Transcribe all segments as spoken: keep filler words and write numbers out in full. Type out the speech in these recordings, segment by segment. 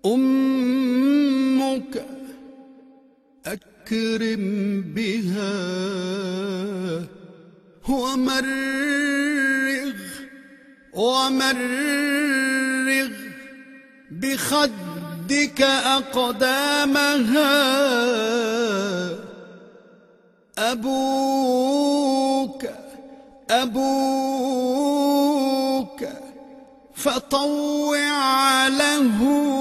أمك أكرم بها ومرغ ومرغ بخدك أقدامها. أبوك أبوك فطوع له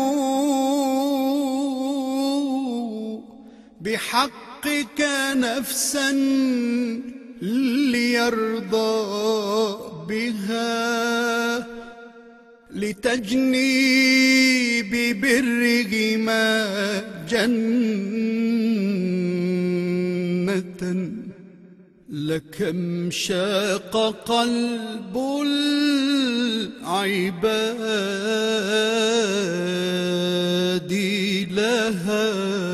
بحقك نفسا ليرضى بها، لتجني ببرهما جنة. لكم شاق قلب العباد لها.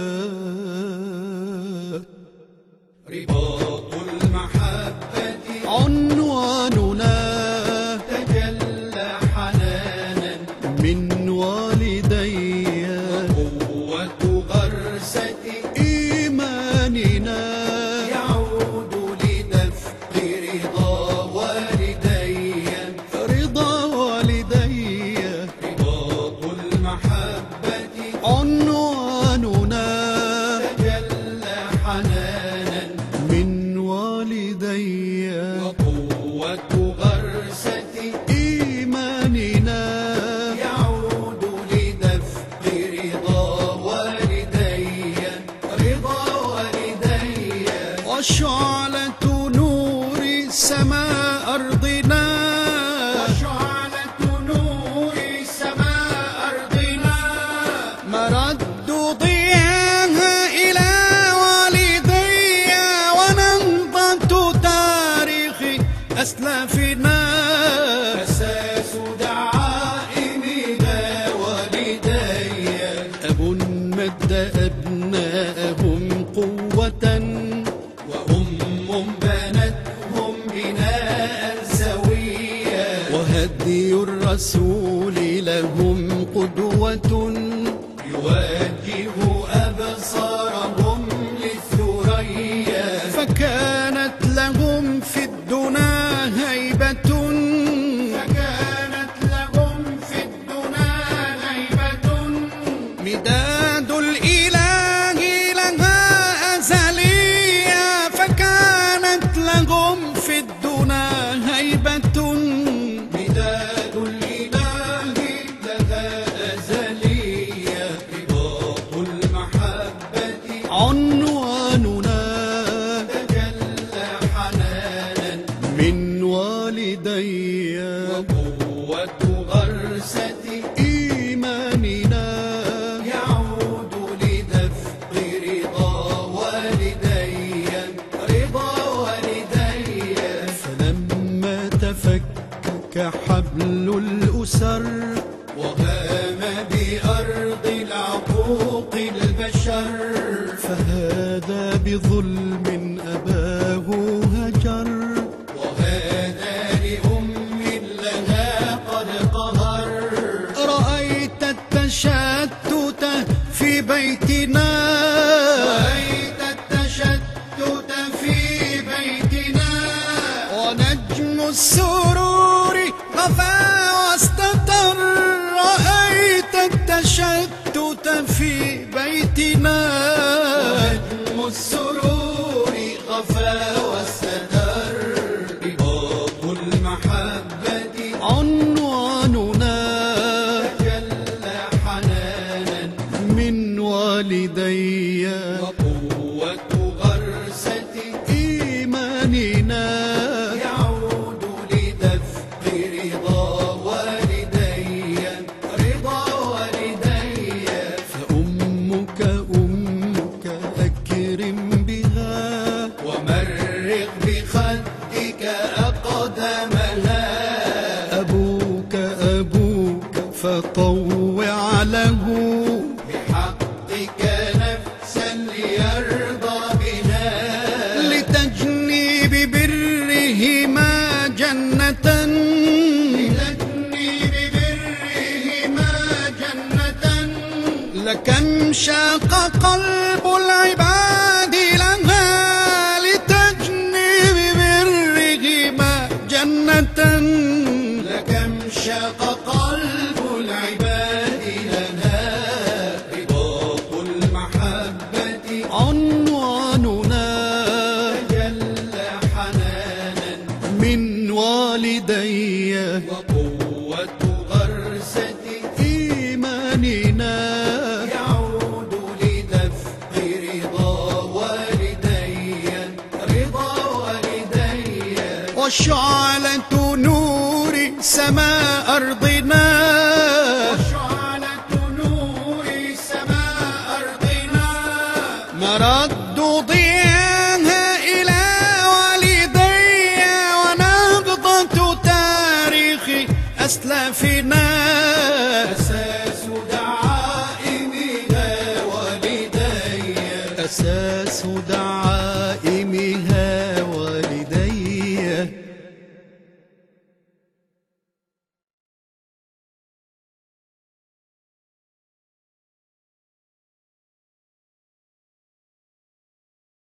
رباط المحبة عنواننا تجلى حنانا من والدي، وقوة غرسة إيماننا يعود لدفق رضا والدي. رضا والدي. رباط المحبة عنواننا تجلى حنانا من والدي، وقوة غرسة إيماننا يعود لدفق رضا والدي. رضا والدي وشعلة نور سماء أرضنا، وشعلة نور سماء أرضنا مرد ضياها إلى والدي، ونهضة تاريخ أسلافنا. أساس دعائمنا والدي. أب مد أبناءهم قوة، وأم بنتهم بناء سويا. وهدي الرسول لهم قدوة، يوجه أبصارهم للثريا. فكانت لهم في الدنا هيبة، فكانت لهم في الدنا هيبة. مداد الإله لها أزلية. فكانت لهم في الدنا هيبة، مداد الإله لها أزلية. رباط المحبة عنواننا تجلى حنانا من والدي، وقوة غرسة إيماننا يعود لدفق رضا والدي. رضا والدي فلما تفكك حبل الأسر، وهام بأرض العقوق البشر. فهذا بظلم أباه هجر. وهذا لأم لها قد قهر. رأيت التشتت في بيتنا، رأيت التشتت في بيتنا. ونجم السرور غفا واستتر. رأيت التشتت في بيتنا، ونجم السرور غفا واستتر. رباط المحبة عنواننا تجلى حنانا من والدي، وقوة غرسة إيماننا يعود لدفق رضا والدي. رضا والدي فأمك أمك أكرم بها، ومرغ بخدك أقدمها. أبوك أبوك فطوع له بحقك نفسا ليرضى بها. لتجني ببرهما جنة. لتجني ببرهما جنة. لكم شاق قلب العباد لها لتجني ببرهما جنة. لكم شاق قلب العباد لنا رباط المحبة عنواننا تجلى حنانا من والدي وقوة غرسة إيماننا يعود لدفق رضا والدي رضا والدي وشعلة نور سماء أرضنا وشعلة نور سماء أرضنا مرد ضياها إلى والدي ونبضة تاريخ أسلافنا أساس دعائمنا والدي أساس دعائنا